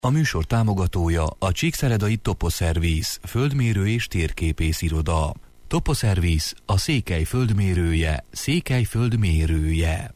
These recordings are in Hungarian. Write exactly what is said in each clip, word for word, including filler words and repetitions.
A műsor támogatója a Csíkszeredai Toposzerviz, földmérő és térképész iroda. Toposzerviz, a Székely földmérője, Székely földmérője.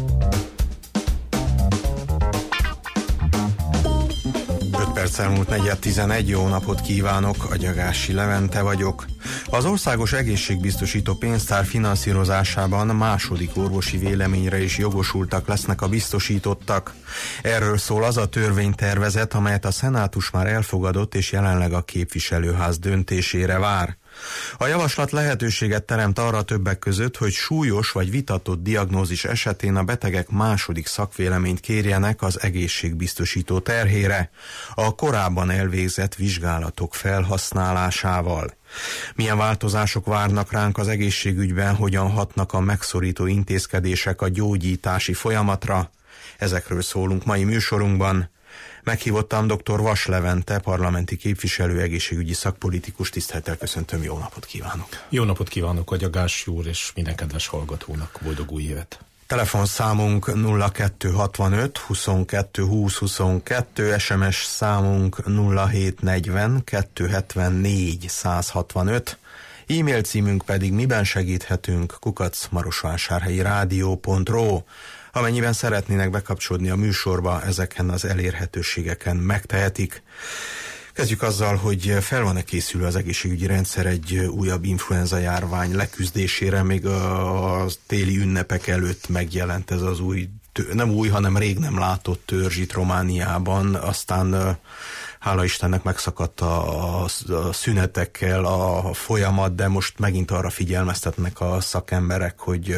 öt perc elmúlt negyven tizenegy, jó napot kívánok, Agyagási Levente vagyok. Az Országos Egészségbiztosító Pénztár finanszírozásában második orvosi véleményre is jogosultak lesznek a biztosítottak. Erről szól az a törvénytervezet, amelyet a Szenátus már elfogadott, és jelenleg a képviselőház döntésére vár. A javaslat lehetőséget teremt arra többek között, hogy súlyos vagy vitatott diagnózis esetén a betegek második szakvéleményt kérjenek az egészségbiztosító terhére, a korábban elvégzett vizsgálatok felhasználásával. Milyen változások várnak ránk az egészségügyben, hogyan hatnak a megszorító intézkedések a gyógyítási folyamatra? Ezekről szólunk mai műsorunkban. Meghívottam dr. Vas Levente, parlamenti képviselő, egészségügyi szakpolitikus. Tisztelettel köszöntöm, jó napot kívánok! Jó napot kívánok, Agyagási úr, és minden kedves hallgatónak boldog új évet! Telefonszámunk nulla kettő hatvanöt huszonkettő húsz huszonkettő, es em es számunk nulla hét negyven kettő hetvennégy száz hatvanöt, e-mail címünk pedig miben segíthetünk kukac marosvásárhelyi rádió pont ro. Amennyiben szeretnének bekapcsolódni a műsorba, ezeken az elérhetőségeken megtehetik. Kezdjük azzal, hogy fel van-e készülve az egészségügyi rendszer egy újabb influenza járvány leküzdésére, még a téli ünnepek előtt megjelent ez az új, nem új, hanem rég nem látott törzs itt Romániában, aztán hála Istennek megszakadt a, a, a szünetekkel a folyamat, de most megint arra figyelmeztetnek a szakemberek, hogy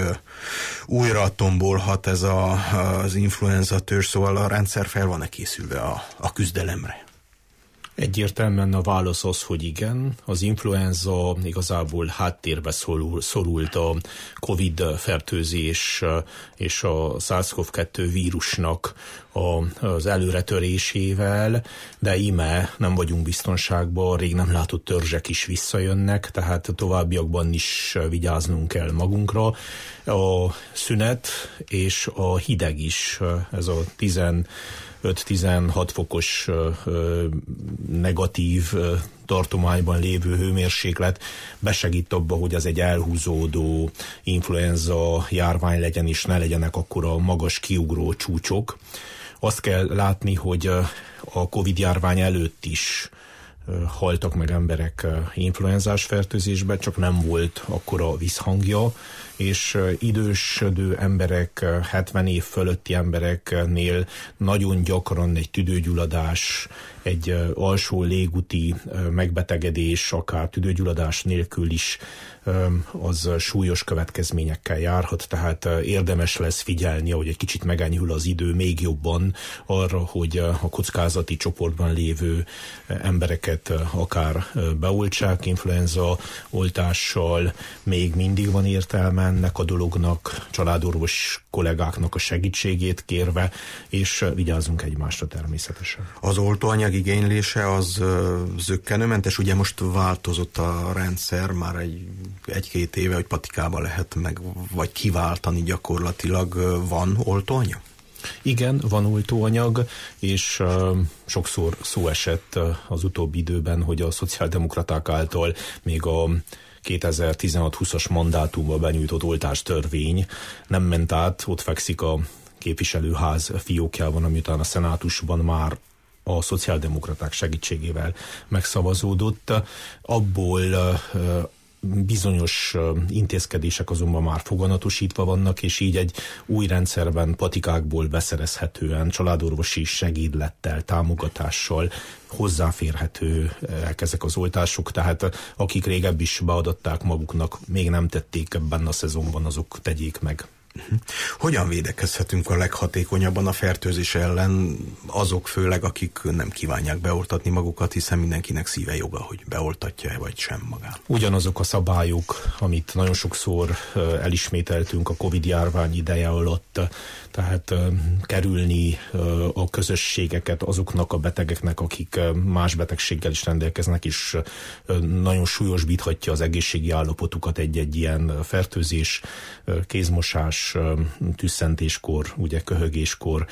újra tombolhat ez a, az influenza törzs, szóval a rendszer fel van-e készülve a, a küzdelemre? Egyértelműen a válasz az, hogy igen. Az influenza igazából háttérbe szorul, szorult a Covid fertőzés és a SARS-CoV kettő vírusnak az előretörésével, de íme nem vagyunk biztonságban, rég nem látott törzsek is visszajönnek, tehát továbbiakban is vigyáznunk kell magunkra. A szünet és a hideg is, ez a tizenöt-tizenhat fokos ö, negatív ö, tartományban lévő hőmérséklet besegít abba, hogy ez egy elhúzódó influenza járvány legyen, és ne legyenek akkora magas kiugró csúcsok. Azt kell látni, hogy a Covid járvány előtt is haltak meg emberek influenzás fertőzésben, csak nem volt akkora visszhangja, és idősödő emberek, hetven év fölötti embereknél nagyon gyakran egy tüdőgyulladás, egy alsó légúti megbetegedés, akár tüdőgyulladás nélkül is az súlyos következményekkel járhat, tehát érdemes lesz figyelni, hogy egy kicsit megenyhül az idő még jobban arra, hogy a kockázati csoportban lévő embereket akár beoltsák influenza oltással. Még mindig van értelme ennek a dolognak, családorvos kollégáknak a segítségét kérve, és vigyázzunk egymásra természetesen. Az oltóanyag igénylése az zökkenőmentes, ugye most változott a rendszer, már egy, egy-két éve, hogy patikában lehet meg, vagy kiváltani gyakorlatilag. Van oltóanyag? Igen, van oltóanyag, és uh, sokszor szó esett uh, az utóbbi időben, hogy a szociáldemokraták által még a kétezer-tizenhat-húszas mandátumban benyújtott oltástörvény nem ment át, ott fekszik a képviselőház fiókjában, amiután a szenátusban már a szociáldemokraták segítségével megszavazódott. Abból uh, bizonyos intézkedések azonban már foganatosítva vannak, és így egy új rendszerben patikákból beszerezhetően, családorvosi segédlettel, támogatással hozzáférhetőek ezek az oltások, tehát akik régebb is beadatták maguknak, még nem tették ebben a szezonban, azok tegyék meg. Hogyan védekezhetünk a leghatékonyabban a fertőzés ellen, azok főleg, akik nem kívánják beoltatni magukat, hiszen mindenkinek szíve joga, hogy beoltatja-e vagy sem magán? Ugyanazok a szabályok, amit nagyon sokszor elismételtünk a Covid járvány ideje alatt, tehát kerülni a közösségeket azoknak a betegeknek, akik más betegséggel is rendelkeznek, és nagyon súlyosbíthatja az egészségi állapotukat egy-egy ilyen fertőzés, kézmosás, és tüsszentéskor, ugye köhögéskor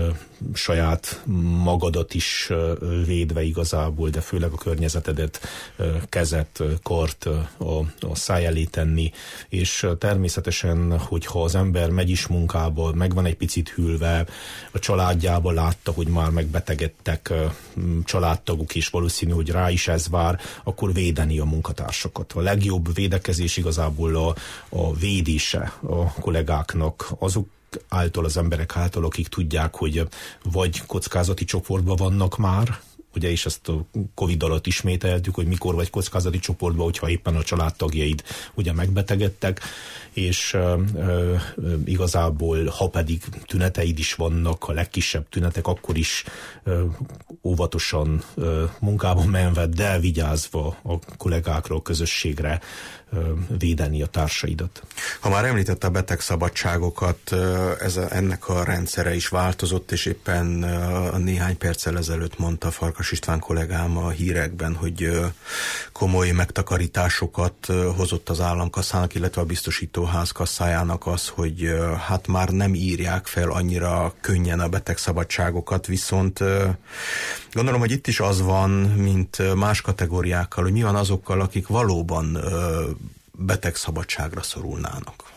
saját magadat is védve igazából, de főleg a környezetedet, kezet, kart a, a száj elé tenni, és természetesen, hogyha az ember megy is munkába, meg van egy picit hűlve, a családjába látta, hogy már megbetegedtek családtagok, és valószínű, hogy rá is ez vár, akkor védeni a munkatársakat. A legjobb védekezés igazából a, a védése a kollégáknak, azok által, az emberek által, akik tudják, hogy vagy kockázati csoportban vannak már, ugye, és ezt a Covid alatt ismételtük, hogy mikor vagy kockázati csoportban, hogyha éppen a családtagjaid ugye megbetegedtek, és uh, uh, igazából, ha pedig tüneteid is vannak, a legkisebb tünetek, akkor is uh, óvatosan uh, munkában menve, de vigyázva a kollégákra, a közösségre uh, védeni a társaidat. Ha már említette a betegszabadságokat, ez a, ennek a rendszere is változott, és éppen uh, néhány perccel ezelőtt mondta Farkas István kollégám a hírekben, hogy uh, komoly megtakarításokat uh, hozott az államkasszának, illetve a biztosító ház kasszájának az, hogy hát már nem írják fel annyira könnyen a betegszabadságokat, viszont gondolom, hogy itt is az van, mint más kategóriákkal, hogy mi van azokkal, akik valóban betegszabadságra szorulnának.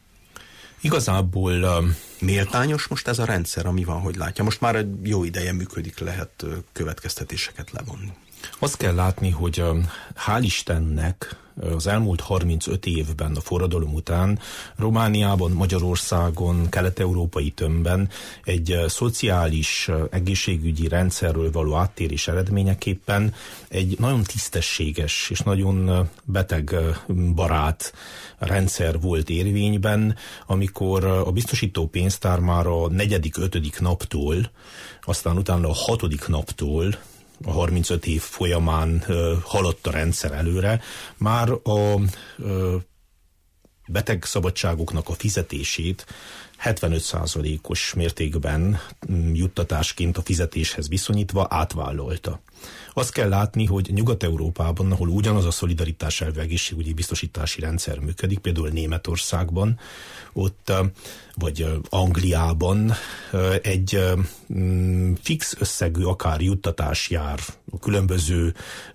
Igazából méltányos most ez a rendszer, ami van, hogy látja. Most már egy jó ideje működik, lehet következtetéseket levonni. Azt kell látni, hogy hál' Istennek az elmúlt harmincöt évben a forradalom után Romániában, Magyarországon, kelet-európai tömbben egy szociális egészségügyi rendszerről való áttérés eredményeképpen egy nagyon tisztességes és nagyon betegbarát rendszer volt érvényben, amikor a biztosító pénztár már a negyedik, ötödik naptól, aztán utána a hatodik naptól, a harmincöt év folyamán ö, haladt a rendszer előre, már a ö, betegszabadságoknak a fizetését hetvenöt százalékos mértékben juttatásként a fizetéshez viszonyítva átvállalta. Azt kell látni, hogy Nyugat-Európában, ahol ugyanaz a szolidaritás elvű egészségügyi biztosítási rendszer működik, például Németországban, ott, vagy Angliában egy fix összegű akár juttatás jár a különböző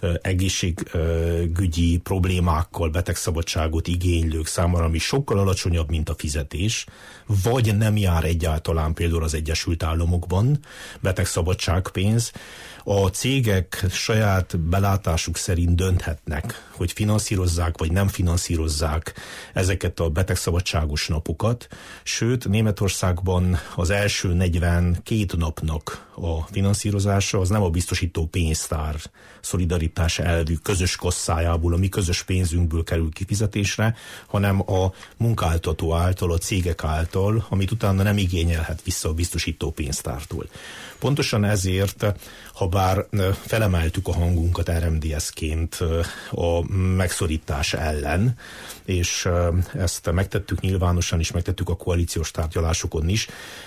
egészségügyi problémákkal, betegszabadságot igénylők számára, ami sokkal alacsonyabb, mint a fizetés, vagy nem jár egyáltalán például az Egyesült Államokban betegszabadságpénz. A cégek saját belátásuk szerint dönthetnek, hogy finanszírozzák vagy nem finanszírozzák ezeket a betegszabadságos napokat, sőt Németországban az első negyvenkét napnak a finanszírozása az nem a biztosító pénztár szolidaritás elvű közös kasszájából, a mi közös pénzünkből kerül kifizetésre, hanem a munkáltató által, a cégek által, amit utána nem igényelhet vissza a biztosító pénztártól. Pontosan ezért, ha bár felemeltük a hangunkat er em dé es-ként a megszorítás ellen, és ezt megtettük nyilvánosan is, megtettük a koalíciós tárgyalásokon is,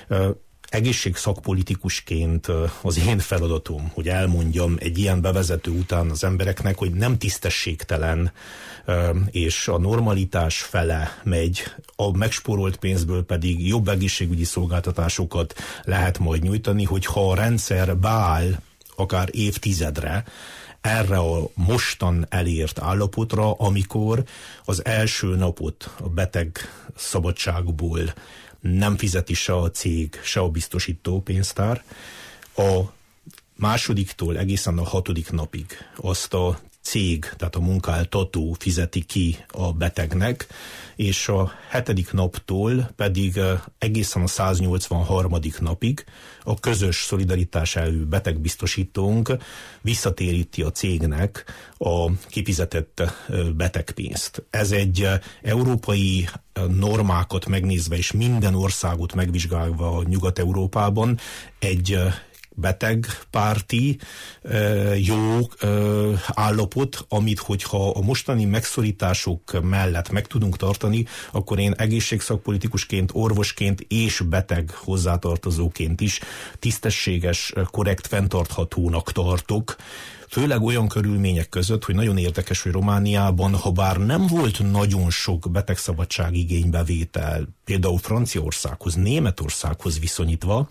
egészségszakpolitikusként az én feladatom, hogy elmondjam egy ilyen bevezető után az embereknek, hogy nem tisztességtelen, és a normalitás fele megy, a megspórolt pénzből pedig jobb egészségügyi szolgáltatásokat lehet majd nyújtani, hogyha a rendszer beáll akár évtizedre erre a mostan elért állapotra, amikor az első napot a beteg szabadságból nem fizeti se a cég, se a biztosító pénztár. A másodiktól egészen a hatodik napig azt a cég, tehát a munkáltató fizeti ki a betegnek, és a hetedik naptól pedig egészen a száznyolcvanharmadik napig a közös szolidaritás elvű betegbiztosítónk visszatéríti a cégnek a kifizetett betegpénzt. Ez egy európai normákat megnézve és minden országot megvizsgálva Nyugat-Európában egy betegpárti jó állapot, amit hogyha a mostani megszorítások mellett meg tudunk tartani, akkor én egészségszakpolitikusként, orvosként és beteg hozzátartozóként is tisztességes, korrekt, fenntarthatónak tartok, főleg olyan körülmények között, hogy nagyon érdekes, hogy Romániában, ha bár nem volt nagyon sok betegszabadság igénybevétel, például Franciaországhoz, Németországhoz viszonyítva,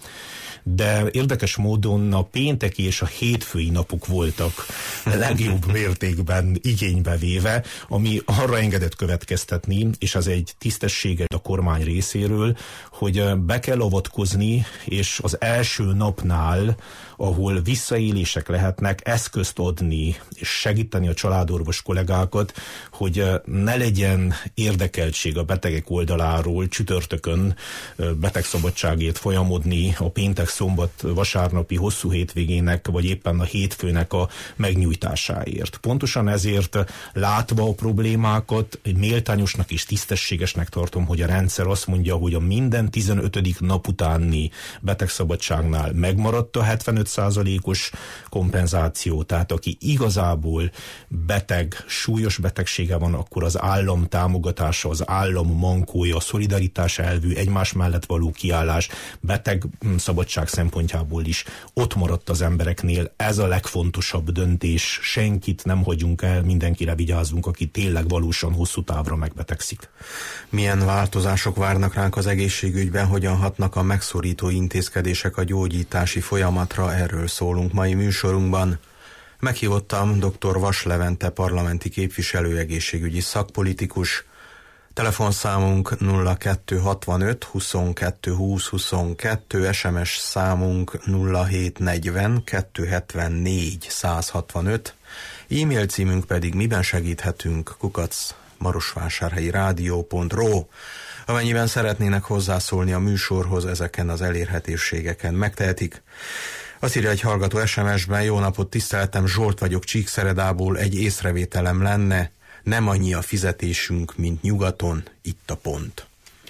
de érdekes módon a pénteki és a hétfői napok voltak legjobb mértékben igénybe véve, ami arra engedett következtetni, és az egy tisztességes a kormány részéről, hogy be kell avatkozni, és az első napnál, ahol visszaélések lehetnek, eszközt adni, és segíteni a családorvos kollégákat, hogy ne legyen érdekeltség a betegek oldaláról csütörtökön betegszabadságért folyamodni a péntek, szombat, vasárnapi hosszú hétvégének, vagy éppen a hétfőnek a megnyújtásáért. Pontosan ezért látva a problémákat, méltányosnak és tisztességesnek tartom, hogy a rendszer azt mondja, hogy a minden tizenötödik nap utáni betegszabadságnál megmaradt a hetvenöt százalékos kompenzáció, tehát aki igazából beteg, súlyos betegsége van, akkor az állam támogatása, az állam mankója, a szolidaritás elvű, egymás mellett való kiállás, beteg szabadság szempontjából is ott maradt az embereknél. Ez a legfontosabb döntés. Senkit nem hagyunk el, mindenkire vigyázunk, aki tényleg valósan hosszú távra megbetegszik. Milyen változások várnak ránk az egészségügyben, hogyan hatnak a megszorító intézkedések a gyógyítási folyamatra? Erről szólunk mai műsorunkban. Meghívottam dr. Vas Levente parlamenti képviselő, egészségügyi szakpolitikus. Telefonszámunk nulla kettő hatvanöt huszonkettő húsz huszonkettő, es em es számunk nulla hét negyven kettő hetvennégy száz hatvanöt, e-mail címünk pedig miben segíthetünk kukac marosvásárhelyi rádió pont ro. Amennyiben szeretnének hozzászólni a műsorhoz, ezeken az elérhetőségeken megtehetik. Azt írja egy hallgató es em es-ben: jó napot, tiszteltem, Zsolt vagyok Csíkszeredából, egy észrevételem lenne, nem annyi a fizetésünk, mint nyugaton, itt a pont.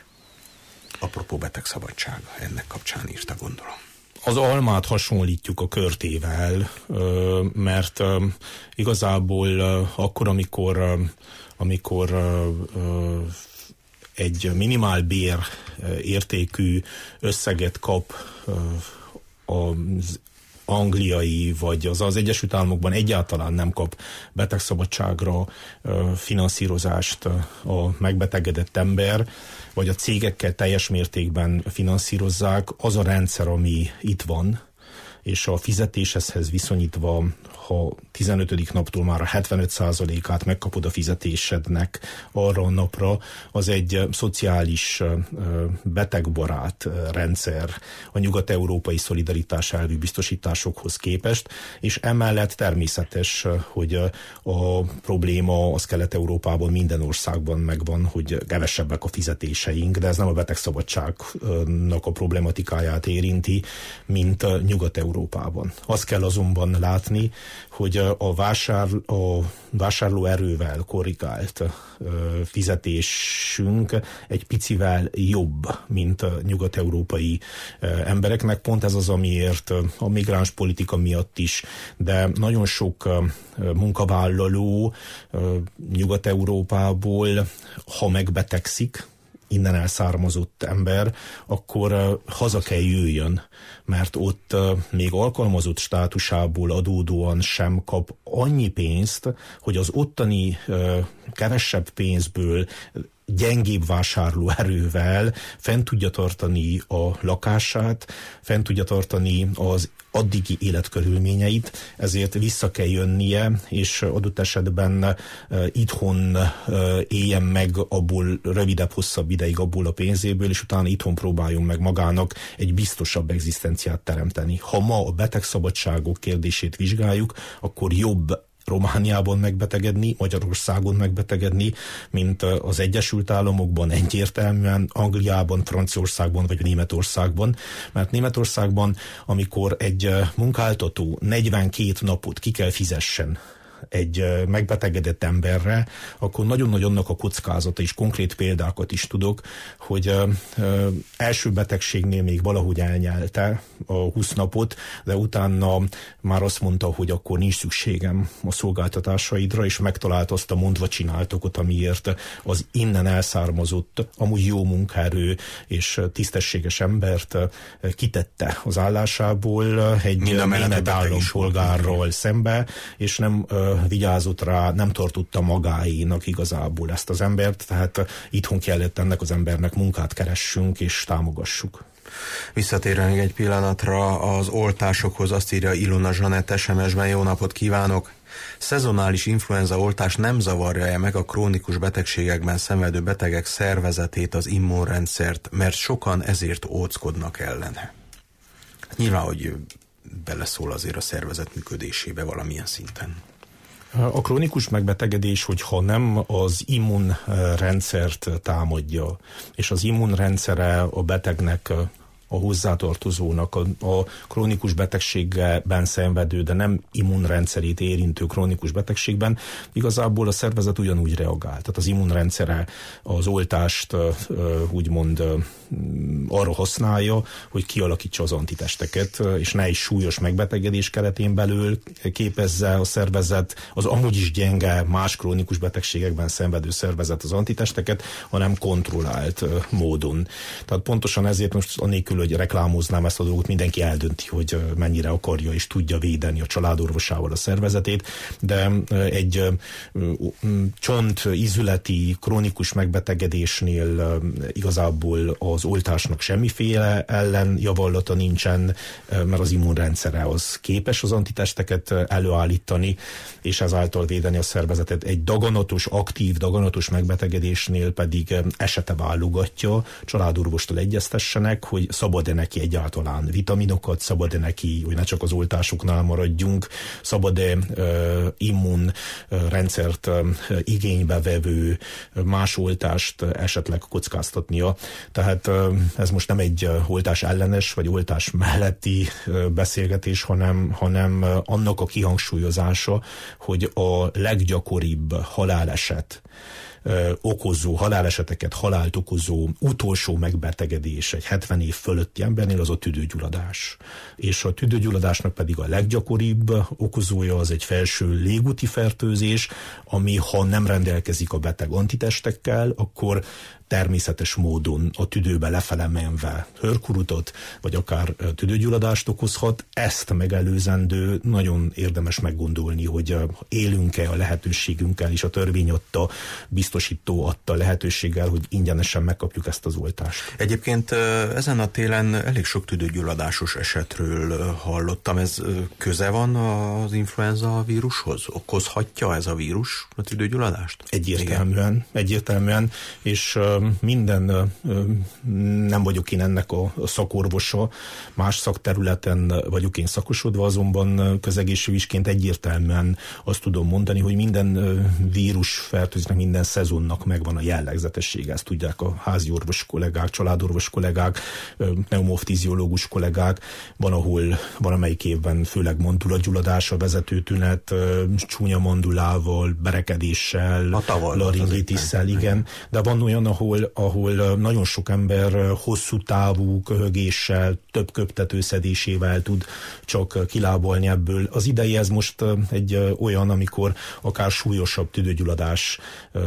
Apropó betegszabadsága, ennek kapcsán írta, gondolom. Az almát hasonlítjuk a körtével, mert igazából akkor, amikor, amikor egy minimálbér értékű összeget kap az angliai, vagy az az Egyesült Államokban egyáltalán nem kap betegszabadságra finanszírozást a megbetegedett ember, vagy a cégekkel teljes mértékben finanszírozzák, az a rendszer, ami itt van, és a fizetéshez viszonyítva, ha tizenötödik naptól már a hetvenöt százalékát megkapod a fizetésednek arra a napra, az egy szociális betegbarát rendszer a nyugat-európai szolidaritás elvű biztosításokhoz képest, és emellett természetes, hogy a probléma az Kelet-Európában minden országban megvan, hogy kevesebbek a fizetéseink, de ez nem a betegszabadságnak a problematikáját érinti, mint Nyugat-Európában. Azt kell azonban látni, hogy a, vásár, a vásárlóerővel korrigált fizetésünk egy picivel jobb, mint a nyugat-európai embereknek. Pont ez az, amiért a migráns politika miatt is, de nagyon sok munkavállaló Nyugat-Európából, ha megbetegszik, innen elszármazott ember, akkor uh, haza kell jöjjön, mert ott uh, még alkalmazott státusából adódóan sem kap annyi pénzt, hogy az ottani uh, kevesebb pénzből gyengébb vásárlóerővel fent tudja tartani a lakását, fent tudja tartani az addigi életkörülményeit, ezért vissza kell jönnie, és adott esetben uh, itthon uh, éljen meg abból rövidebb, hosszabb ideig abból a pénzéből, és utána itthon próbáljon meg magának egy biztosabb egzisztenciát teremteni. Ha ma a betegszabadságok kérdését vizsgáljuk, akkor jobb Romániában megbetegedni, Magyarországon megbetegedni, mint az Egyesült Államokban, egyértelműen Angliában, Franciaországban vagy Németországban. Mert Németországban, amikor egy munkáltató negyvenkét napot ki kell fizessen egy megbetegedett emberre, akkor nagyon-nagyon annak a kockázata, és konkrét példákat is tudok, hogy ö, ö, első betegségnél még valahogy elnyelte a húsz napot, de utána már azt mondta, hogy akkor nincs szükségem a szolgáltatásaidra, és megtalálta azt a mondva csináltokot, amiért az innen elszármazott, amúgy jó munkaerő és tisztességes embert kitette az állásából egy német állampolgárral szembe, és nem uh, vigyázott rá, nem tartotta magáénak igazából ezt az embert, tehát uh, itthon kellett ennek az embernek munkát keressünk és támogassuk. Visszatérve még egy pillanatra az oltásokhoz, azt írja Ilona Zsanett es em es-ben: jó napot kívánok! Szezonális influenza oltás nem zavarja-e meg a krónikus betegségekben szenvedő betegek szervezetét, az immunrendszert, mert sokan ezért óckodnak ellene? Nyilván, hogy beleszól azért a szervezet működésébe valamilyen szinten. A krónikus megbetegedés, hogyha nem az immunrendszert támadja, és az immunrendszere a betegnek, a hozzátartozónak, a, a krónikus betegségben szenvedő, de nem immunrendszerét érintő krónikus betegségben, igazából a szervezet ugyanúgy reagál. Tehát az immunrendszere az oltást úgymond arra használja, hogy kialakítsa az antitesteket, és ne egy súlyos megbetegedés keretén belül képezze a szervezet, az amúgy is gyenge, más krónikus betegségekben szenvedő szervezet az antitesteket, hanem kontrollált módon. Tehát pontosan ezért most anélkül, hogy reklámoznám ezt a dolgot, mindenki eldönti, hogy mennyire akarja és tudja védeni a családorvosával a szervezetét, de egy csont, ízületi, krónikus megbetegedésnél igazából az oltásnak semmiféle ellenjavallata nincsen, mert az immunrendszere az képes az antitesteket előállítani, és ezáltal védeni a szervezetet. Egy daganatos, aktív, daganatos megbetegedésnél pedig esete válogatja, családorvostól egyeztessenek, hogy szabad-e neki egyáltalán vitaminokat, szabad-e neki, hogy ne csak az oltásoknál maradjunk, szabad-e uh, immunrendszert uh, igénybe vevő más oltást esetleg kockáztatnia. Tehát uh, ez most nem egy uh, oltás ellenes vagy oltás melletti uh, beszélgetés, hanem, hanem uh, annak a kihangsúlyozása, hogy a leggyakoribb haláleset okozó, haláleseteket, halált okozó utolsó megbetegedés egy hetven év fölötti embernél az a tüdőgyulladás. És a tüdőgyulladásnak pedig a leggyakoribb okozója az egy felső légúti fertőzés, ami ha nem rendelkezik a beteg antitestekkel, akkor természetes módon a tüdőbe lefele menve hőrkurutot, vagy akár tüdőgyulladást okozhat. Ezt megelőzendő nagyon érdemes meggondolni, hogy élünk-e a lehetőségünkkel, és a törvény adta, biztosító adta lehetőséggel, hogy ingyenesen megkapjuk ezt az oltást. Egyébként ezen a télen elég sok tüdőgyulladásos esetről hallottam. Ez köze van az influenza vírushoz? Okozhatja ez a vírus a tüdőgyulladást? Egyértelműen, Igen. egyértelműen, és minden, nem vagyok én ennek a szakorvosa, más szakterületen vagyok én szakosodva, azonban közegészségügyisként egyértelműen azt tudom mondani, hogy minden vírusfertőzésnek, minden szezonnak megvan a jellegzetessége. Ezt tudják a háziorvos kollégák, családorvos kollégák, pneumoftiziológus kollégák. Van, ahol valamelyik évben főleg mandulatgyulladás a vezető tünet, csúnya mandulával, berekedéssel, laringitisszel, igen. De van olyan, ahol, ahol nagyon sok ember hosszú távú köhögéssel, több köptetőszedésével tud csak kilábalni ebből. Az idei ez most egy olyan, amikor akár súlyosabb tüdőgyulladás,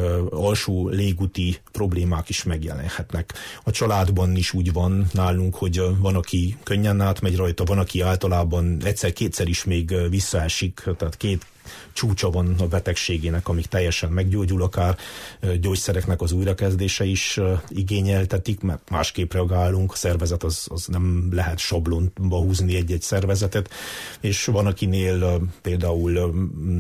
alsó légúti problémák is megjelenhetnek. A családban is úgy van nálunk, hogy van, aki könnyen átmegy rajta, van, aki általában egyszer-kétszer is még visszaesik, tehát két csúcsa van a betegségének, amíg teljesen meggyógyul, akár gyógyszereknek az újrakezdése is igényeltetik, mert másképp reagálunk, a szervezet az, az nem lehet sablonba húzni egy-egy szervezetet, és van, akinél például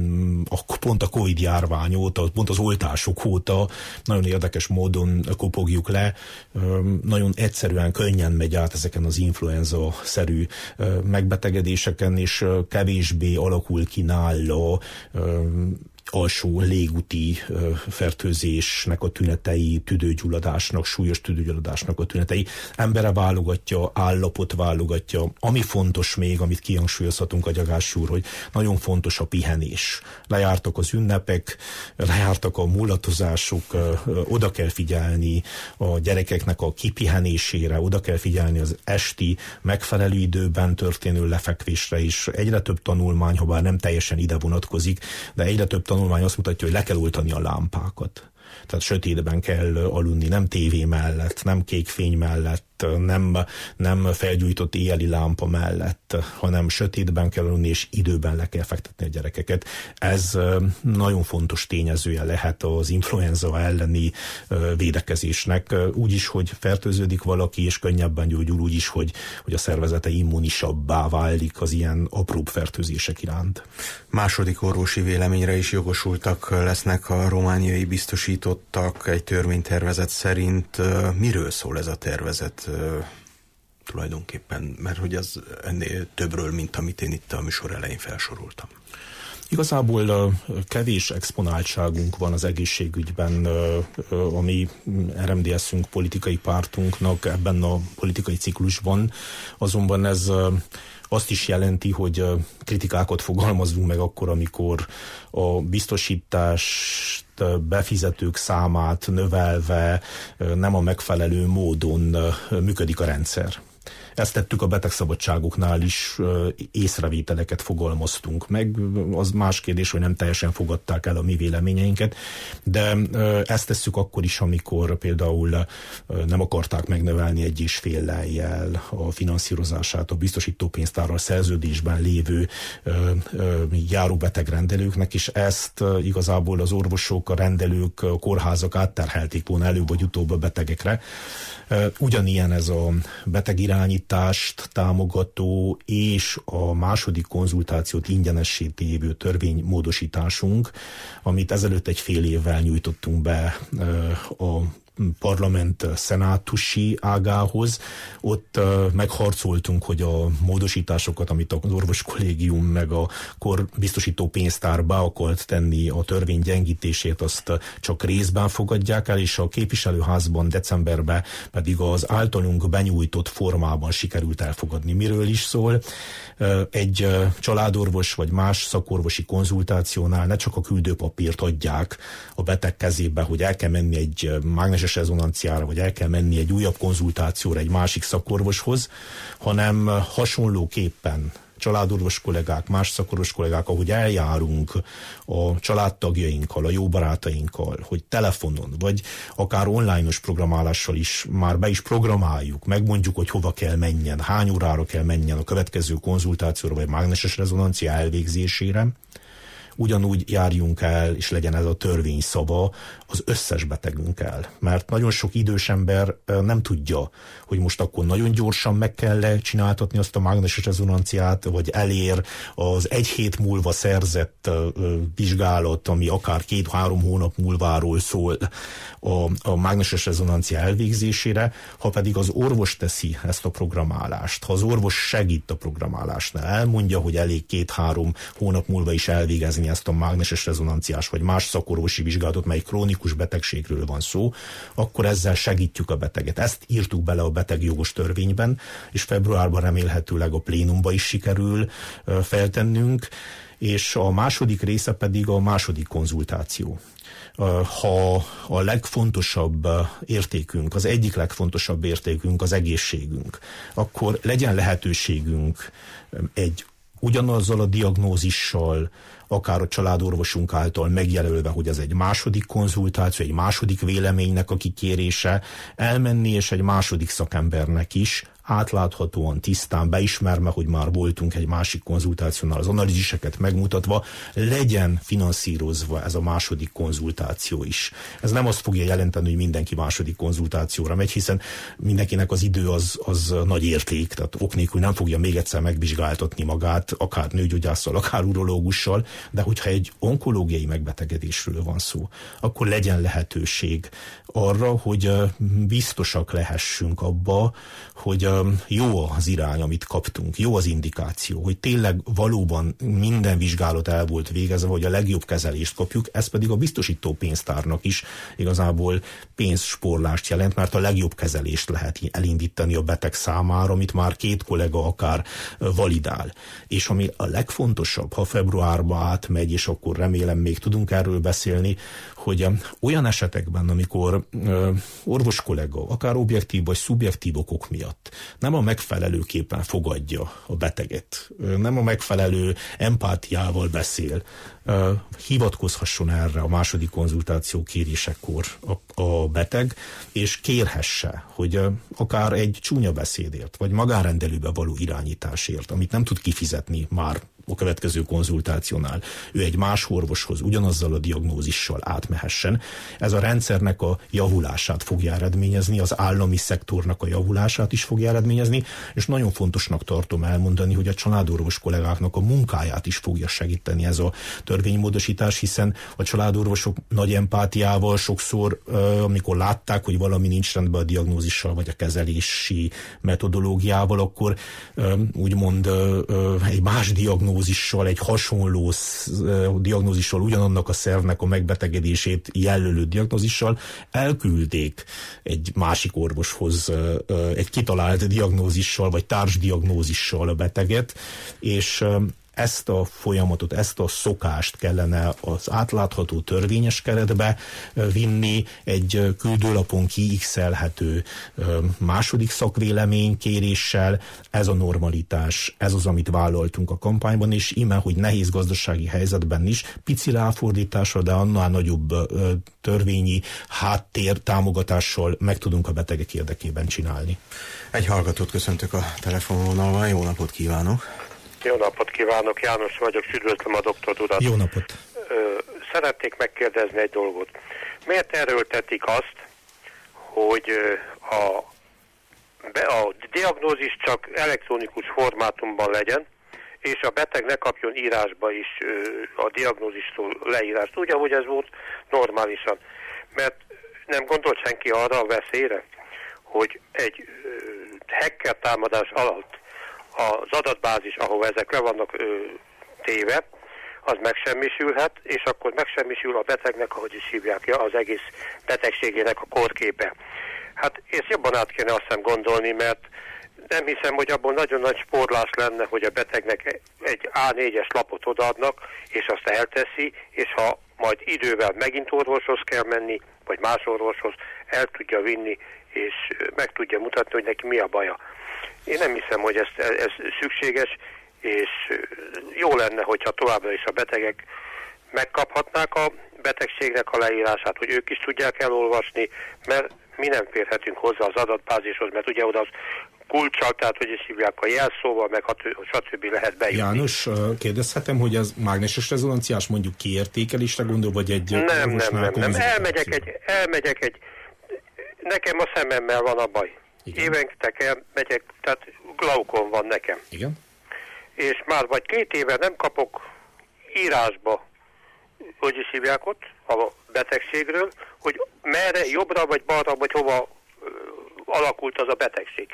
pont a Covid járvány óta, pont az oltások óta nagyon érdekes módon kopogjuk le, nagyon egyszerűen, könnyen megy át ezeken az influenza-szerű megbetegedéseken, és kevésbé alakul ki nála alsó légúti fertőzésnek a tünetei, tüdőgyulladásnak, súlyos tüdőgyulladásnak a tünetei. Embere válogatja, állapot válogatja. Ami fontos még, amit kihangsúlyozhatunk, Agyagási úr, hogy nagyon fontos a pihenés. Lejártak az ünnepek, lejártak a mulatozások, oda kell figyelni a gyerekeknek a kipihenésére, oda kell figyelni az esti megfelelő időben történő lefekvésre is. Egyre több tanulmány, ha bár nem teljesen ide vonatkozik, de egyre több tanulmány azt mutatja, hogy le kell oltani a lámpákat. Tehát sötétben kell aludni, nem tévé mellett, nem kék fény mellett, nem, nem felgyújtott éjjeli lámpa mellett, hanem sötétben kell aludni, és időben le kell fektetni a gyerekeket. Ez nagyon fontos tényezője lehet az influenza elleni védekezésnek. Úgy is, hogy fertőződik valaki, és könnyebben gyógyul, úgy is, hogy, hogy a szervezete immunisabbá válik az ilyen apróbb fertőzések iránt. Második orvosi véleményre is jogosultak lesznek a romániai biztosítottak egy törvénytervezet szerint. Miről szól ez a tervezet tulajdonképpen? Mert hogy az ennél többről, mint amit én itt a műsor elején felsoroltam. Igazából kevés exponáltságunk van az egészségügyben, ami er em dé es-ünk politikai pártunknak ebben a politikai ciklusban, azonban ez azt is jelenti, hogy kritikákat fogalmazunk meg akkor, amikor a biztosítást befizetők számát növelve nem a megfelelő módon működik a rendszer. Ezt tettük a betegszabadságoknál is, észrevételeket fogalmaztunk meg. Az más kérdés, hogy nem teljesen fogadták el a mi véleményeinket, de ezt tesszük akkor is, amikor például nem akarták megnövelni egy és fél lejjel a finanszírozását a biztosítópénztárral szerződésben lévő járóbetegrendelőknek, és ezt igazából az orvosok, a rendelők, a kórházak átterhelték volna előbb vagy utóbb a betegekre. Ugyanilyen ez a betegirányítást támogató és a második konzultációt ingyenessé tévő törvénymódosításunk, amit ezelőtt egy fél évvel nyújtottunk be a parlament szenátusi ágához. Ott uh, megharcoltunk, hogy a módosításokat, amit az orvoskollégium meg a korbiztosító pénztár be akart tenni a törvény gyengítését, azt csak részben fogadják el, és a képviselőházban decemberben pedig az általunk benyújtott formában sikerült elfogadni. Miről is szól? Egy családorvos vagy más szakorvosi konzultációnál ne csak a küldőpapírt adják a beteg kezébe, hogy el kell menni egy mágneses rezonanciára, vagy el kell menni egy újabb konzultációra egy másik szakorvoshoz, hanem hasonlóképpen családorvos kollégák, más szakorvos kollégák, ahogy eljárunk a családtagjainkkal, a jó barátainkkal, hogy telefonon, vagy akár online-os programálással is már be is programáljuk, megmondjuk, hogy hova kell menjen, hány órára kell menjen a következő konzultációra, vagy mágneses rezonancia elvégzésére, ugyanúgy járjunk el, és legyen ez a törvény szava az összes betegünkkel. Mert nagyon sok idős ember nem tudja, hogy most akkor nagyon gyorsan meg kell csináltatni azt a mágneses rezonanciát, vagy elér az egy hét múlva szerzett vizsgálat, ami akár két-három hónap múlváról szól a, a mágneses rezonancia elvégzésére, ha pedig az orvos teszi ezt a programálást, ha az orvos segít a programálásnál, elmondja, hogy elég két-három hónap múlva is elvégezni ezt a mágneses rezonanciás vagy más szakorvosi vizsgálatot, mely krónikus betegségről van szó, akkor ezzel segítjük a beteget. Ezt írtuk bele a betegjogos törvényben, és februárban remélhetőleg a plénumba is sikerül feltennünk, és a második része pedig a második konzultáció. Ha a legfontosabb értékünk, az egyik legfontosabb értékünk az egészségünk, akkor legyen lehetőségünk egy ugyanazzal a diagnózissal, akár a családorvosunk által megjelölve, hogy ez egy második konzultáció, egy második véleménynek a kikérése, elmenni és egy második szakembernek is átláthatóan, tisztán beismerve, hogy már voltunk egy másik konzultációnál, az analíziseket megmutatva, legyen finanszírozva ez a második konzultáció is. Ez nem azt fogja jelenteni, hogy mindenki második konzultációra megy, hiszen mindenkinek az idő az, az nagy érték, tehát ok nélkül nem fogja még egyszer megvizsgáltatni magát, akár nőgyógyásszal, akár urológussal, de hogyha egy onkológiai megbetegedésről van szó, akkor legyen lehetőség arra, hogy biztosak lehessünk abba, hogy jó az irány, amit kaptunk, jó az indikáció, hogy tényleg valóban minden vizsgálat el volt végezve, hogy a legjobb kezelést kapjuk, ez pedig a biztosító pénztárnak is igazából pénzspórlást jelent, mert a legjobb kezelést lehet elindítani a beteg számára, amit már két kollega akár validál. És ami a legfontosabb, ha februárba átmegy, és akkor remélem még tudunk erről beszélni, hogy olyan esetekben, amikor orvos kollega, akár objektív vagy szubjektív okok miatt nem a megfelelőképpen fogadja a beteget, nem a megfelelő empátiával beszél, hivatkozhasson erre a második konzultáció kérésekor a, a beteg, és kérhesse, hogy akár egy csúnya beszédért, vagy magánrendelőbe való irányításért, amit nem tud kifizetni már a következő konzultációnál, ő egy más orvoshoz ugyanazzal a diagnózissal átmehessen. Ez a rendszernek a javulását fogja eredményezni, az állami szektornak a javulását is fogja eredményezni, és nagyon fontosnak tartom elmondani, hogy a családorvos kollégáknak a munkáját is fogja segíteni ez a törvénymódosítás, hiszen a családorvosok nagy empátiával sokszor, amikor látták, hogy valami nincs rendben a diagnózissal, vagy a kezelési metodológiával, akkor úgymond egy más diagnózissal, egy hasonló diagnózissal, ugyanannak a szervnek a megbetegedését jelölő diagnózissal elküldték egy másik orvoshoz egy kitalált diagnózissal, vagy társdiagnózissal a beteget, és ezt a folyamatot, ezt a szokást kellene az átlátható törvényes keretbe vinni, egy küldőlapon kiixelhető második szakvéleménykéréssel. Ez a normalitás, ez az, amit vállaltunk a kampányban, és íme, hogy nehéz gazdasági helyzetben is pici ráfordításra, de annál nagyobb törvényi háttér támogatással meg tudunk a betegek érdekében csinálni. Egy hallgatót köszöntök a telefonvonalban, jó napot kívánok! Jó napot kívánok, János vagyok, üdvözlöm a doktor urat. Jó napot! Szeretnék megkérdezni egy dolgot. Miért erőltetik azt, hogy a, a diagnózis csak elektronikus formátumban legyen, és a beteg ne kapjon írásba is a diagnózistól leírást, úgy, ahogy ez volt normálisan. Mert nem gondolt senki arra a veszélyre, hogy egy hacker támadás alatt az adatbázis, ahova ezek le vannak ö, téve, az megsemmisülhet, és akkor megsemmisül a betegnek, ahogy is hívják, ja, az egész betegségének a kórképe. Hát ezt jobban át kéne azt hiszem gondolni, mert nem hiszem, hogy abból nagyon nagy spórlás lenne, hogy a betegnek egy á négyes lapot odaadnak, és azt elteszi, és ha majd idővel megint orvoshoz kell menni, vagy más orvoshoz, el tudja vinni, és meg tudja mutatni, hogy neki mi a baja. Én nem hiszem, hogy ez, ez szükséges, és jó lenne, hogyha továbbra is a betegek megkaphatnák a betegségnek a leírását, hogy ők is tudják elolvasni, mert mi nem férhetünk hozzá az adatbázishoz, mert ugye oda az kulccsal, tehát hogy is hívják a jelszóval, meg stb. Lehet bejutni. János, kérdezhetem, hogy ez mágneses rezonanciás mondjuk kiértékelésre gondol, vagy egy nem, nem, nem, nem. Elmegyek egy, elmegyek egy, nekem a szememmel van a baj. Igen. Évente megyek, tehát glaukon van nekem. Igen. És már vagy két éve nem kapok írásba, hogy is hívják ott, a betegségről, hogy merre, jobbra vagy balra, vagy hova uh, alakult az a betegség.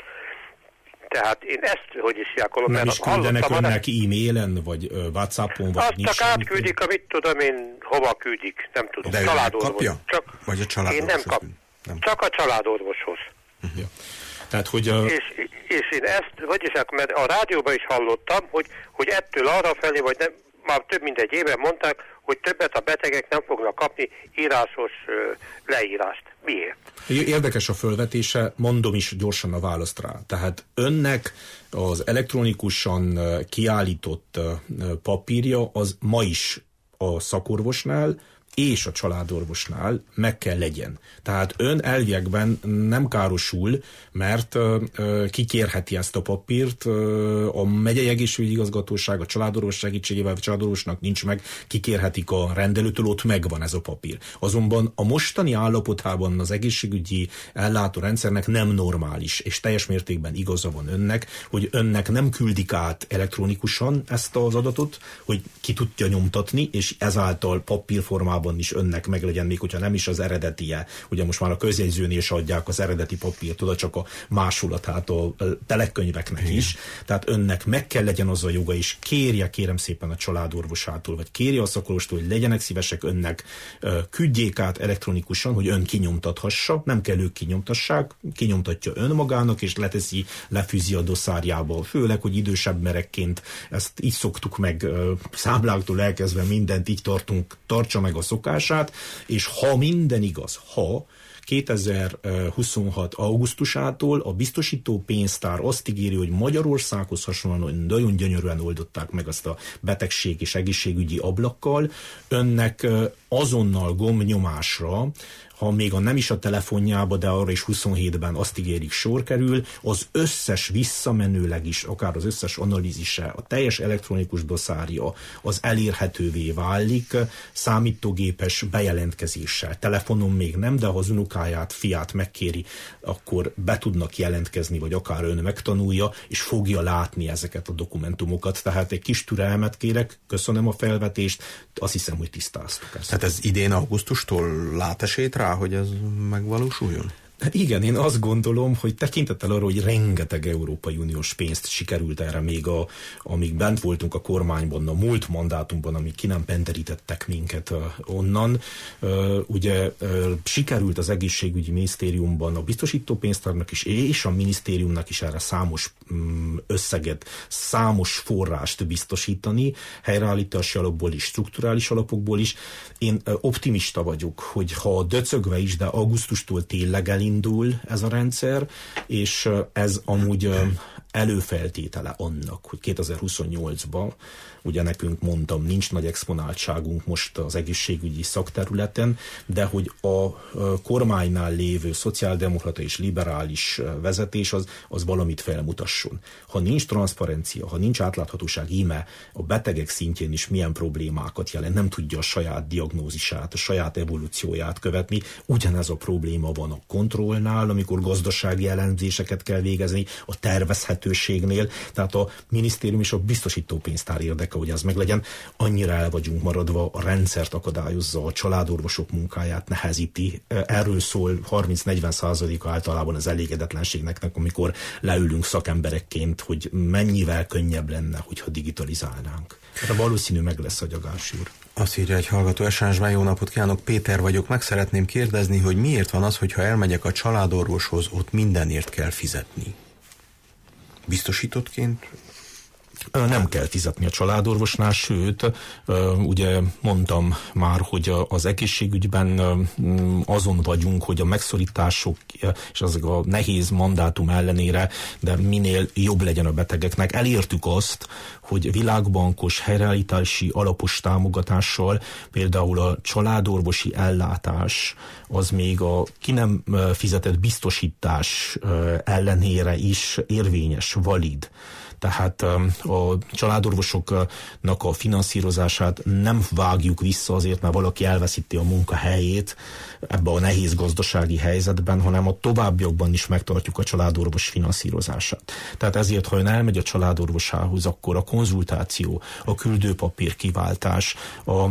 Tehát én ezt, hogy is hívják, nem is küldenek önnek e-mailen, vagy uh, WhatsAppon, vagy azt csak átküldik, amit tudom én, hova küldik, nem tudom. De családorvos. Kapja? Csak vagy a családorvoshoz? Én nem kap. Nem. Csak a családorvoshoz. Ja. Tehát, hogy a... és, és én ezt, hogy is, mert a rádióban is hallottam, hogy, hogy ettől arra felé, vagy nem, már több mint egy éve mondták, hogy többet a betegek nem fognak kapni írásos uh, leírást. Miért? Érdekes a fölvetése, mondom is gyorsan a választ rá. Tehát önnek az elektronikusan kiállított papírja az ma is a szakorvosnál és a családorvosnál meg kell legyen. Tehát ön elviekben nem károsul, mert ö, kikérheti ezt a papírt, ö, a megyei egészségügyi igazgatóság, a családorvos segítségével, a családorvosnak nincs meg, kikérhetik a rendelőtől, ott megvan ez a papír. Azonban a mostani állapotában az egészségügyi ellátórendszernek nem normális, és teljes mértékben igaza van önnek, hogy önnek nem küldik át elektronikusan ezt az adatot, hogy ki tudja nyomtatni, és ezáltal papírformában formában is önnek meglegyen, még hogyha nem is az eredetie. Ugye most már a közjegyzőnél is adják az eredeti papírt, oda csak a másolatát a telekönyveknek is. Tehát önnek meg kell legyen az a joga, és kérje kérem szépen a családorvosától, vagy kérje a szakorvostól, hogy legyenek szívesek önnek, küldjék át elektronikusan, hogy ön kinyomtathassa, nem kell ők kinyomtassák, kinyomtatja önmagának, és leteszi, lefűzi a doszárjába. Főleg, hogy idősebb merekként ezt így szoktuk meg, számláktól elkezdve mindent így tartunk, tartsa meg a szokását, és ha minden igaz, ha kétezer-huszonhat augusztusától a biztosító pénztár azt ígéri, hogy Magyarországhoz hasonlóan nagyon gyönyörűen oldották meg azt a betegség és egészségügyi ablakkal, önnek azonnal gombnyomásra, ha még a nem is a telefonjába, de arra is huszonhétben azt ígérik sor kerül, az összes visszamenőleg is, akár az összes analízise, a teljes elektronikus doszárja, az elérhetővé válik számítógépes bejelentkezéssel. Telefonon még nem, de ha az unokáját, fiát megkéri, akkor be tudnak jelentkezni, vagy akár ön megtanulja, és fogja látni ezeket a dokumentumokat. Tehát egy kis türelmet kérek, köszönöm a felvetést, azt hiszem, hogy tisztáztuk ezt. Tehát ez idén augusztustól lát esélyt rá, hogy ez megvalósuljon? Igen, én azt gondolom, hogy tekintettel arra, hogy rengeteg Európai Uniós pénzt sikerült erre még, a, amíg bent voltunk a kormányban, a múlt mandátumban, amíg ki nem penterítettek minket uh, onnan. Uh, ugye uh, sikerült az egészségügyi minisztériumban a biztosítópénztárnak is, és a minisztériumnak is erre számos um, összeget, számos forrást biztosítani, helyreállítási alapból is, strukturális alapokból is. Én uh, optimista vagyok, hogy ha döcögve is, de augusztustól tényleg elindul ez a rendszer, és ez amúgy előfeltétele annak, hogy kétezer-huszonnyolcban, ugye nekünk mondtam, nincs nagy exponáltságunk most az egészségügyi szakterületen, de hogy a kormánynál lévő szociáldemokrata és liberális vezetés az, az valamit felmutasson. Ha nincs transzparencia, ha nincs átláthatóság, íme a betegek szintjén is milyen problémákat jelent, nem tudja a saját diagnózisát, a saját evolúcióját követni, ugyanez a probléma van a kontrollnál, amikor gazdasági elemzéseket kell végezni, a tervezhetőségnél, tehát a minisztérium és a biztosítópénztár érdeke, hogy az meglegyen, annyira el vagyunk maradva, a rendszert akadályozza, a családorvosok munkáját nehezíti. Erről szól harminc-negyven százaléka általában az elégedetlenségnek, amikor leülünk szakemberekként, hogy mennyivel könnyebb lenne, hogyha digitalizálnánk. Erre valószínű meg lesz a Gyagási úr. Azt írja egy hallgató es em es-ben, jó napot kívánok, Péter vagyok, meg szeretném kérdezni, hogy miért van az, hogyha elmegyek a családorvoshoz, ott mindenért kell fizetni? Biztosítottként? Nem kell fizetni a családorvosnál, sőt, ugye mondtam már, hogy az egészségügyben azon vagyunk, hogy a megszorítások és azok a nehéz mandátum ellenére, de minél jobb legyen a betegeknek. Elértük azt, hogy világbankos helyreállítási alapos támogatással például a családorvosi ellátás az még a ki nem fizetett biztosítás ellenére is érvényes, valid. Tehát a családorvosoknak a finanszírozását nem vágjuk vissza azért, mert valaki elveszíti a munkahelyét ebbe a nehéz gazdasági helyzetben, hanem a továbbiakban is megtartjuk a családorvos finanszírozását. Tehát ezért, ha ön elmegy a családorvosához, akkor a konzultáció, a küldőpapír kiváltás, a,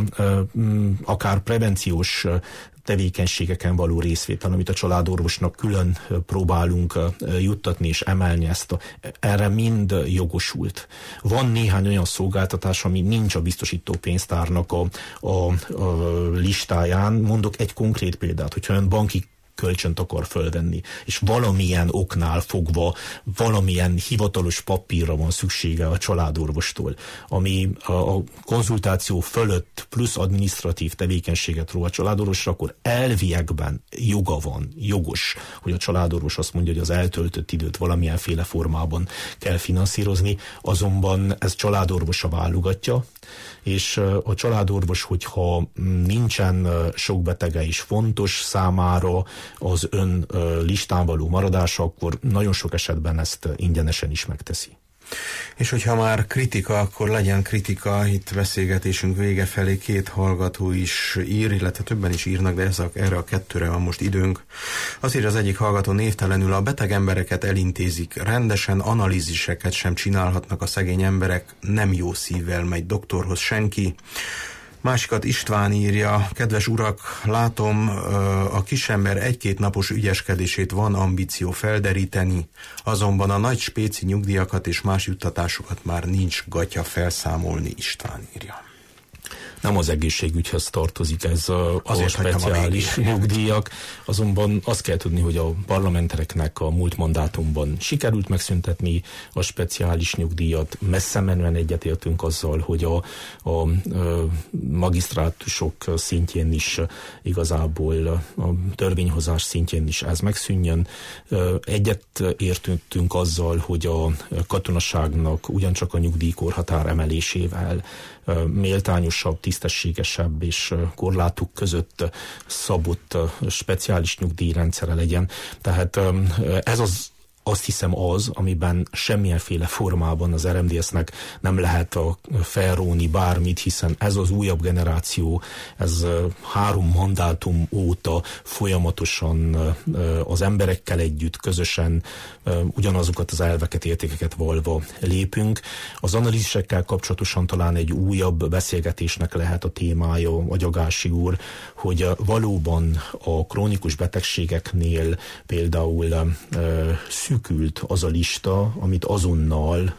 akár prevenciós tevékenységeken való részvétel, amit a családorvosnak külön próbálunk juttatni és emelni, ezt a, erre mind jogosult. Van néhány olyan szolgáltatás, ami nincs a biztosítópénztárnak a, a, a listáján. Mondok egy konkrét példát, hogyha ön banki kölcsönt akar fölvenni, és valamilyen oknál fogva valamilyen hivatalos papírra van szüksége a családorvostól, ami a, a konzultáció fölött plusz adminisztratív tevékenységet ró a családorvosra, akkor elviekben joga van, jogos, hogy a családorvos azt mondja, hogy az eltöltött időt valamilyenféle formában kell finanszírozni, azonban ez családorvosa válogatja, és a családorvos, hogyha nincsen sok betege is fontos számára az ön listán való maradása, akkor nagyon sok esetben ezt ingyenesen is megteszi. És hogyha már kritika, akkor legyen kritika. Itt beszélgetésünk vége felé két hallgató is ír, illetve többen is írnak, de ez a, erre a kettőre van most időnk. Azt írja az egyik hallgató névtelenül, a beteg embereket elintézik, rendesen analíziseket sem csinálhatnak a szegény emberek, nem jó szívvel megy doktorhoz senki. Másikat István írja, kedves urak, látom, a kisember egy-két napos ügyeskedését van ambíció felderíteni, azonban a nagy spéci nyugdíjakat és más juttatásokat már nincs gatya felszámolni, István írja. Nem az egészségügyhez tartozik ez a, a speciális nyugdíjak, azonban azt kell tudni, hogy a parlamentereknek a múlt mandátumban sikerült megszüntetni a speciális nyugdíjat, messze menően egyetértünk azzal, hogy a, a, a magisztrátusok szintjén is igazából a törvényhozás szintjén is ez megszűnjön. Egyet értünk azzal, hogy a katonaságnak ugyancsak a nyugdíjkorhatár emelésével méltányosabb, tisztességesebb és korlátok között szabott speciális nyugdíjrendszere legyen. Tehát ez az azt hiszem az, amiben semmilyenféle formában az er em dé es-nek nem lehet a felróni bármit, hiszen ez az újabb generáció, ez három mandátum óta folyamatosan az emberekkel együtt, közösen ugyanazokat az elveket, értékeket valva lépünk. Az analízisekkel kapcsolatosan talán egy újabb beszélgetésnek lehet a témája, Agyagási úr, hogy valóban a krónikus betegségeknél például szűkült az a lista, amit azonnal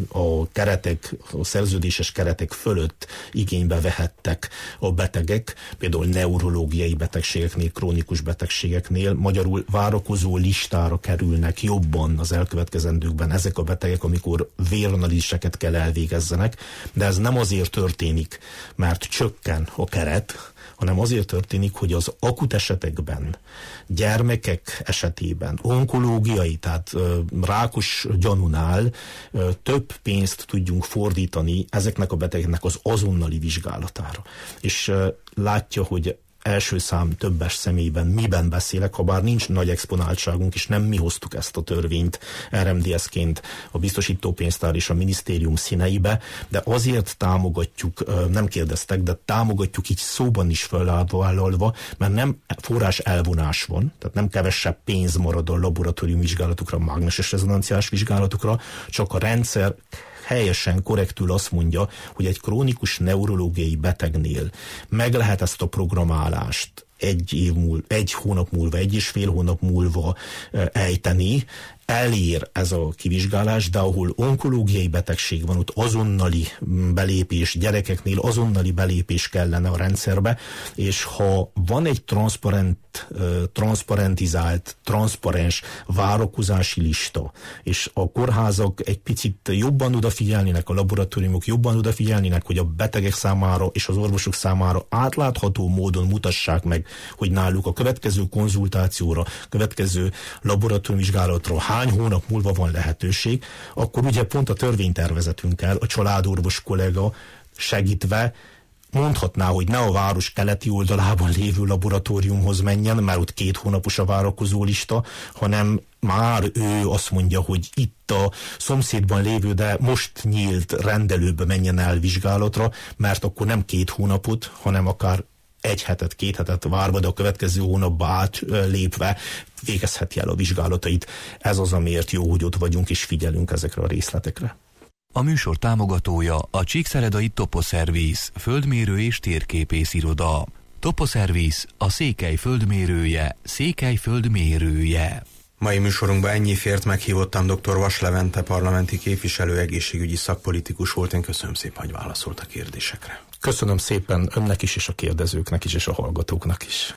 a keretek, a szerződéses keretek fölött igénybe vehettek a betegek, például neurológiai betegségeknél, krónikus betegségeknél, magyarul várakozó listára kerülnek jobban az elkövetkezendőkben ezek a betegek, amikor véranalíziseket kell elvégezzenek, de ez nem azért történik, mert csökken a keret, hanem azért történik, hogy az akut esetekben, gyermekek esetében, onkológiai, tehát ö, rákos gyanúnál ö, több pénzt tudjunk fordítani ezeknek a betegeknek az azonnali vizsgálatára. És ö, látja, hogy első szám többes személyben miben beszélek, ha bár nincs nagy exponáltságunk, és nem mi hoztuk ezt a törvényt er em dé es-ként a biztosítópénztár és a minisztérium színeibe, de azért támogatjuk, nem kérdeztek, de támogatjuk így szóban is felvállalva, mert nem forrás elvonás van, tehát nem kevesebb pénz marad a laboratórium vizsgálatokra, a mágneses rezonanciás vizsgálatokra, csak a rendszer helyesen, korrektül azt mondja, hogy egy krónikus neurológiai betegnél meg lehet ezt a programálást egy év múlva, egy hónap múlva, egy és fél hónap múlva ejteni, elér ez a kivizsgálás, de ahol onkológiai betegség van, ott azonnali belépés, gyerekeknél azonnali belépés kellene a rendszerbe, és ha van egy transzparent, transzparentizált, transzparens várakozási lista, és a kórházak egy picit jobban odafigyelnének, a laboratóriumok jobban odafigyelnének, hogy a betegek számára és az orvosok számára átlátható módon mutassák meg, hogy náluk a következő konzultációra, következő laboratóriumvizsgálatra hány hónap múlva van lehetőség, akkor ugye pont a törvénytervezetünkkel a családorvos kollega segítve mondhatná, hogy ne a város keleti oldalában lévő laboratóriumhoz menjen, mert ott két hónapos a várakozó lista, hanem már ő azt mondja, hogy itt a szomszédban lévő, de most nyílt rendelőbe menjen el vizsgálatra, mert akkor nem két hónapot, hanem akár egy hetet, két hetet várva, de a következő hónapba átlépve végezheti el a vizsgálatait. Ez az, amiért jó, hogy ott vagyunk és figyelünk ezekre a részletekre. A műsor támogatója a Csíkszeredai Toposzerviz, földmérő és térképész iroda. Toposzerviz, a Székely földmérője, Székely földmérője. Mai műsorunkban ennyi fért, meghívottam dr. Vas Levente parlamenti képviselő, egészségügyi szakpolitikus volt. Én köszönöm szépen, hogy válaszolt a kérdésekre. Köszönöm szépen önnek is, és a kérdezőknek is, és a hallgatóknak is.